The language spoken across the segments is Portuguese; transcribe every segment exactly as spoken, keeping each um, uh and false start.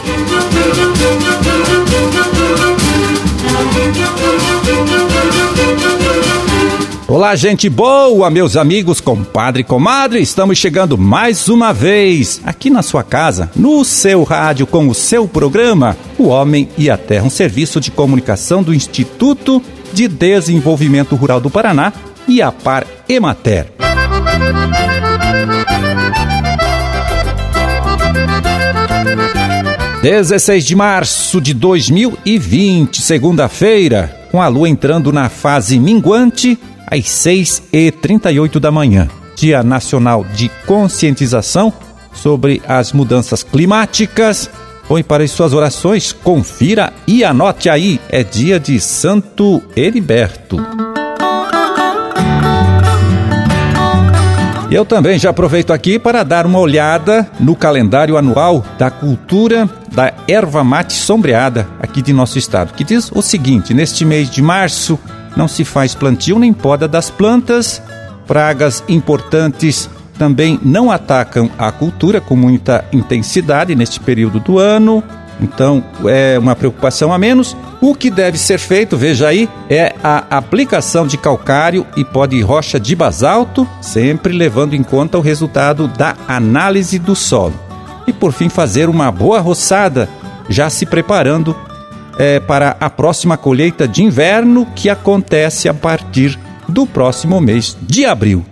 Olá, gente boa, meus amigos, compadre e comadre, estamos chegando mais uma vez aqui na sua casa, no seu rádio, com o seu programa O Homem e a Terra, um serviço de comunicação do Instituto de Desenvolvimento Rural do Paraná e a Par Emater. dezesseis de março de dois mil e vinte, segunda-feira, com a lua entrando na fase minguante, às seis e trinta e oito da manhã, Dia Nacional de Conscientização sobre as Mudanças Climáticas. Põe para as suas orações, confira e anote aí, é dia de Santo Heriberto. Eu também já aproveito aqui para dar uma olhada no calendário anual da cultura da erva mate sombreada aqui de nosso estado, que diz o seguinte: neste mês de março, não se faz plantio nem poda das plantas, pragas importantes também não atacam a cultura com muita intensidade neste período do ano, então é uma preocupação a menos. O que deve ser feito, veja aí, é a aplicação de calcário e pó de rocha de basalto, sempre levando em conta o resultado da análise do solo. E por fim, fazer uma boa roçada, já se preparando É, para a próxima colheita de inverno, que acontece a partir do próximo mês de abril.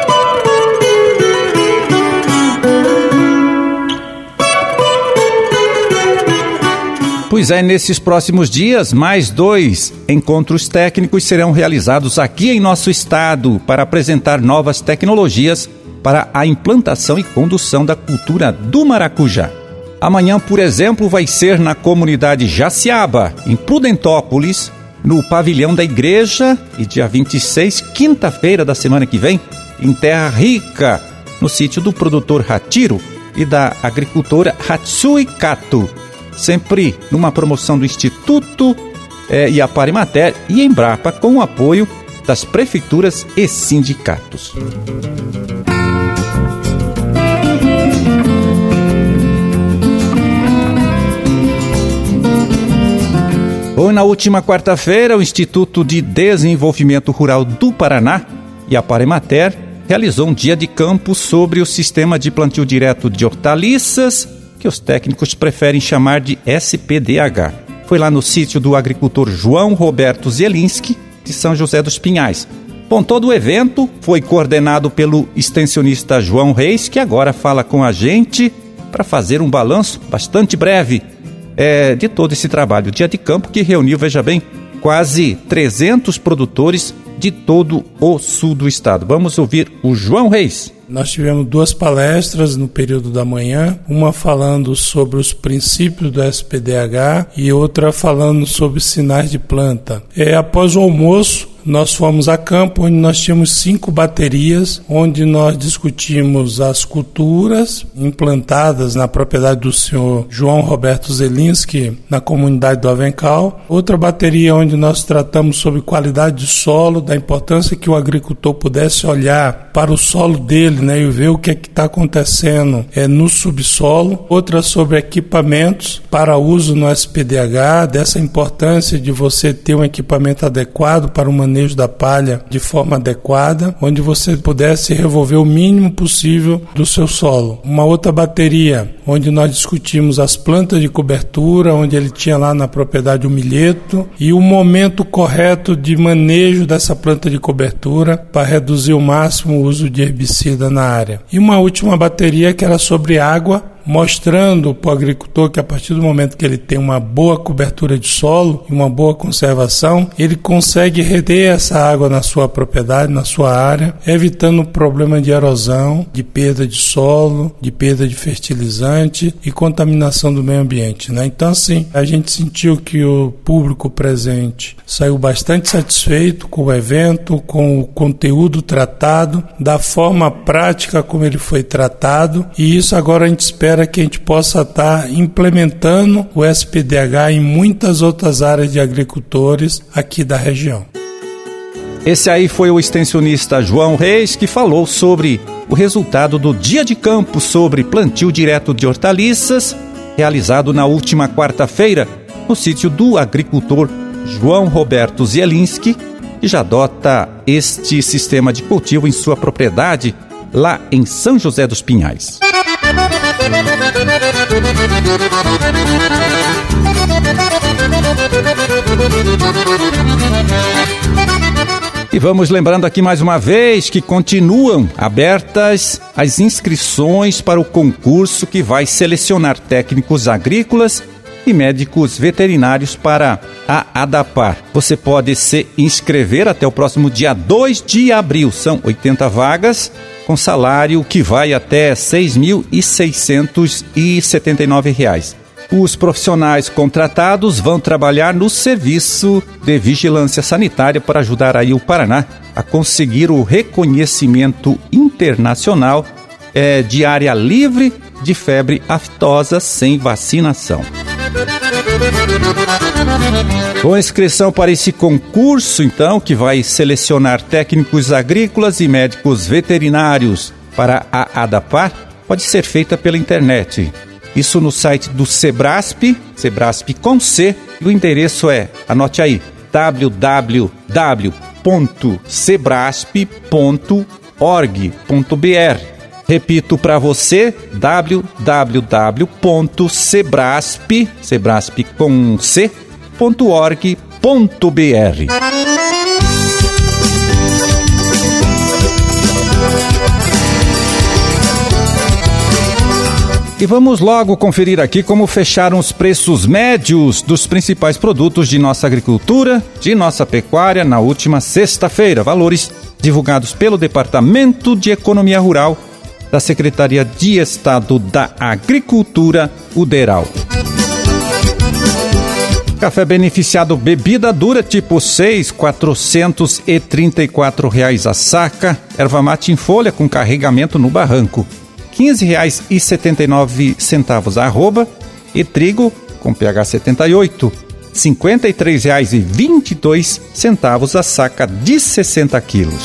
Pois é, nesses próximos dias, mais dois encontros técnicos serão realizados aqui em nosso estado para apresentar novas tecnologias para a implantação e condução da cultura do maracujá. Amanhã, por exemplo, vai ser na comunidade Jaciaba, em Prudentópolis, no pavilhão da igreja, e dia vinte e seis, quinta-feira da semana que vem, em Terra Rica, no sítio do produtor Hatiro e da agricultora Hatsui Kato, sempre numa promoção do Instituto eh, e a Par Emater e Embrapa, com o apoio das prefeituras e sindicatos. Foi na última quarta-feira, o Instituto de Desenvolvimento Rural do Paraná e a Par Emater realizou um dia de campo sobre o sistema de plantio direto de hortaliças, que os técnicos preferem chamar de S P D H. Foi lá no sítio do agricultor João Roberto Zielinski, de São José dos Pinhais. Bom, todo o evento foi coordenado pelo extensionista João Reis, que agora fala com a gente para fazer um balanço bastante breve É, de todo esse trabalho. Dia de campo que reuniu, veja bem, quase trezentos produtores de todo o sul do estado. Vamos ouvir o João Reis. Nós tivemos duas palestras no período da manhã, uma falando sobre os princípios do S P D H e outra falando sobre sinais de planta. É, após o almoço, nós fomos a campo, onde nós tínhamos cinco baterias, onde nós discutimos as culturas implantadas na propriedade do senhor João Roberto Zielinski, na comunidade do Avencal. Outra bateria onde nós tratamos sobre qualidade de solo, da importância que o agricultor pudesse olhar para o solo dele, né, e ver o que é que está acontecendo é, no subsolo. Outra sobre equipamentos para uso no S P D H, dessa importância de você ter um equipamento adequado para o manejo da palha de forma adequada, onde você pudesse revolver o mínimo possível do seu solo. Uma outra bateria, onde nós discutimos as plantas de cobertura, onde ele tinha lá na propriedade o milheto, e o momento correto de manejo dessa planta de cobertura para reduzir ao máximo o uso de herbicida na área. E uma última bateria que era sobre água, mostrando para o agricultor que a partir do momento que ele tem uma boa cobertura de solo e uma boa conservação, ele consegue reter essa água na sua propriedade, na sua área, evitando o problema de erosão, de perda de solo, de perda de fertilizante e contaminação do meio ambiente, né? Então, assim, a gente sentiu que o público presente saiu bastante satisfeito com o evento, com o conteúdo tratado, da forma prática como ele foi tratado, e isso agora a gente espera que a gente possa estar implementando o S P D H em muitas outras áreas de agricultores aqui da região. Esse aí foi o extensionista João Reis, que falou sobre o resultado do dia de campo sobre plantio direto de hortaliças realizado na última quarta-feira no sítio do agricultor João Roberto Zielinski, que já adota este sistema de cultivo em sua propriedade lá em São José dos Pinhais. E vamos lembrando aqui mais uma vez que continuam abertas as inscrições para o concurso que vai selecionar técnicos agrícolas e médicos veterinários para a ADAPAR. Você pode se inscrever até o próximo dia dois de abril. São oitenta vagas com salário que vai até seis mil seiscentos e setenta e nove reais. Os profissionais contratados vão trabalhar no serviço de vigilância sanitária para ajudar aí o Paraná a conseguir o reconhecimento internacional é, de área livre de febre aftosa sem vacinação. Com a inscrição para esse concurso, então, que vai selecionar técnicos agrícolas e médicos veterinários para a ADAPAR, pode ser feita pela internet. Isso no site do Sebrasp, Sebrasp com C, e o endereço é, anote aí, w w w ponto sebrasp ponto org ponto b r. Repito para você, w w w ponto sebrasp, Sebrasp com C, ponto org ponto b r. E vamos logo conferir aqui como fecharam os preços médios dos principais produtos de nossa agricultura, de nossa pecuária, na última sexta-feira. Valores divulgados pelo Departamento de Economia Rural da Secretaria de Estado da Agricultura, o DERAL. Café beneficiado bebida dura tipo seis, quatrocentos e trinta e quatro reais a saca. Erva mate em folha com carregamento no barranco, quinze reais e setenta e nove centavos a arroba. E trigo com pH setenta e oito, cinquenta e três reais e vinte e dois centavos a saca de sessenta quilos.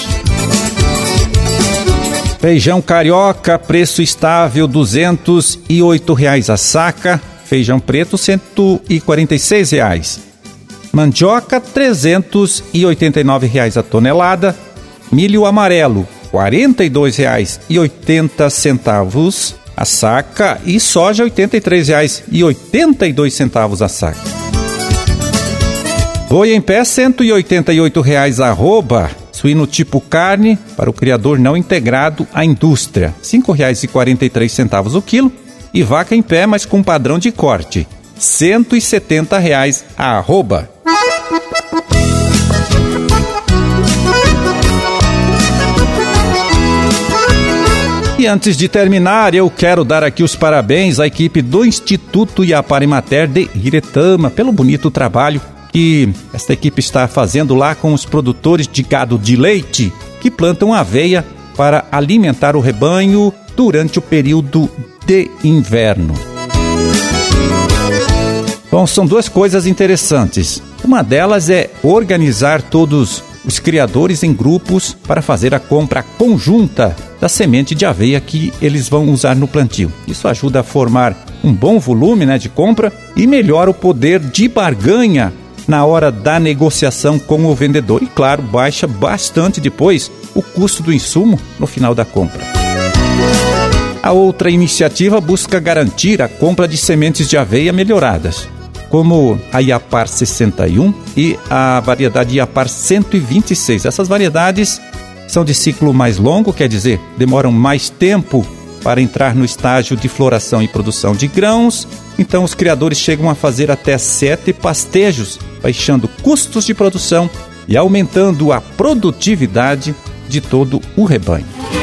Feijão carioca, preço estável, duzentos e oito reais a saca. Feijão preto, cento e quarenta e seis reais. Mandioca, trezentos e oitenta e nove reais a tonelada. Milho amarelo, quarenta e dois reais e oitenta centavos a saca. E soja, oitenta e três reais e oitenta e dois centavos a saca. Boi em pé, cento e oitenta e oito reais a arroba. Suíno tipo carne, para o criador não integrado à indústria, cinco reais e quarenta e três centavos o quilo. E vaca em pé, mas com padrão de corte, cento e setenta reais a arroba. E antes de terminar, eu quero dar aqui os parabéns à equipe do Instituto Iapar Mater de Iretama pelo bonito trabalho que esta equipe está fazendo lá com os produtores de gado de leite que plantam aveia para alimentar o rebanho durante o período de inverno. Bom, são duas coisas interessantes. Uma delas é organizar todos os criadores em grupos para fazer a compra conjunta da semente de aveia que eles vão usar no plantio. Isso ajuda a formar um bom volume, né, de compra e melhora o poder de barganha na hora da negociação com o vendedor. E, claro, baixa bastante depois o custo do insumo no final da compra. A outra iniciativa busca garantir a compra de sementes de aveia melhoradas, como a Iapar sessenta e um e a variedade Iapar cento e vinte e seis. Essas variedades são de ciclo mais longo, quer dizer, demoram mais tempo para entrar no estágio de floração e produção de grãos. Então os criadores chegam a fazer até sete pastejos, baixando custos de produção e aumentando a produtividade de todo o rebanho.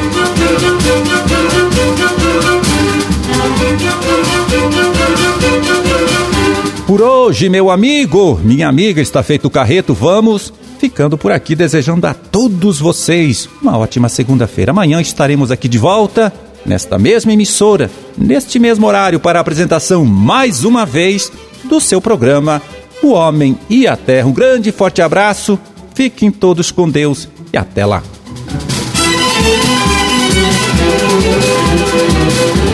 Por hoje, meu amigo, minha amiga, está feito o carreto. Vamos ficando por aqui, desejando a todos vocês uma ótima segunda-feira. Amanhã estaremos aqui de volta, nesta mesma emissora, neste mesmo horário, para a apresentação, mais uma vez, do seu programa O Homem e a Terra. Um grande e forte abraço, fiquem todos com Deus e até lá.